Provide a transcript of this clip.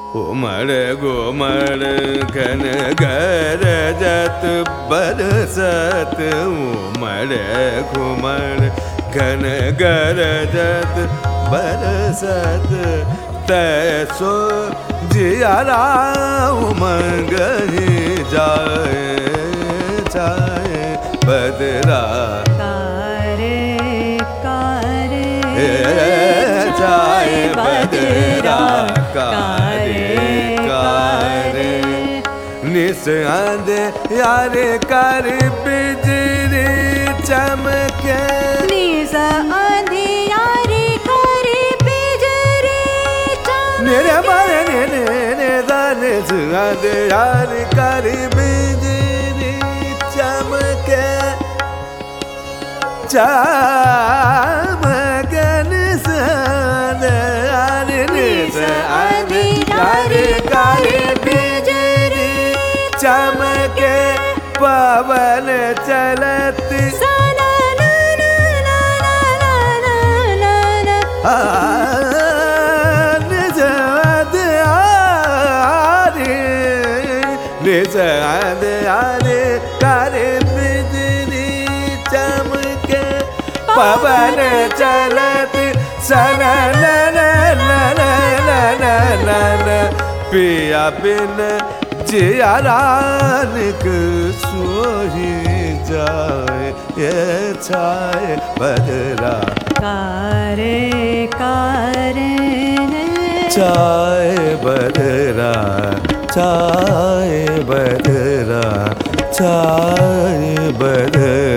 उमड़ घुमड़ घन गरजत बरसत उमड़ घुमड़ घन गरजत बरसत तैसो जियारा उमंग ही जाए जाए बदरा जाए बदरा कारे निस आंधे यारे कर बिजली चमके निस आंधे यारे कर बिजली चमके मेरे मारे ने दाने आंधे यारे कर बिजली चमके चमके निस आंधे यारे निस आंधे यारे कर बिजली चमके पवन चलती निज आरे करे बिजली चमके पवन चलती सन पिया बिन जिया रानिक सोही जाए ये छाए बदरा कारे चाय बदरा चाय बदरा चाय बदरा